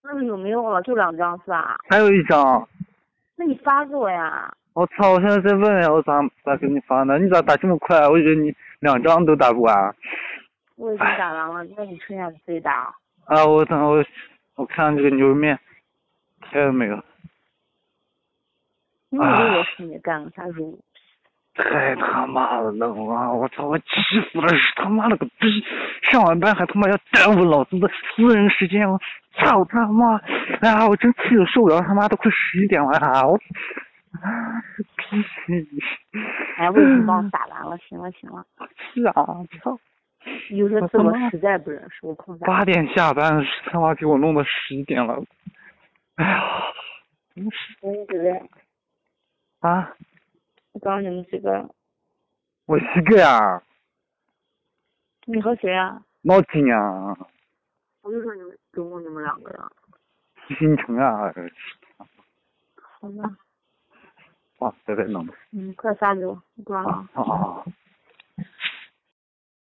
那有没有了？就2张是吧？ 还有一张。 那你发给我呀。 我操！我现在在问呀，我咋给你发呢？你咋打这么快？我以为你2张都打不完。 我已经打完了，那你剩下的自己打。 啊，我看这个牛肉面开了没有？ 你以为我是你干了啥任务？ 太他妈的冷了！我操！我气死了！是他妈了个逼！上完班还他妈要耽误老子的私人时间！我操他妈！哎呀，我真气得受不了！他妈都快11点了啊！我屁！ 哎，我已经帮你打完了，行了行了。 是啊，操！ 有些字我实在不认识，我空 8点下班，他妈给我弄到11点了。哎呀，真是。 我一个啊？ 我告诉你们几个。 我1个呀。 你和谁啊？ 老金啊。 我就说总共你们2个人。 新城啊。 好吧。 哇，在弄。 快发给我，挂了。 啊。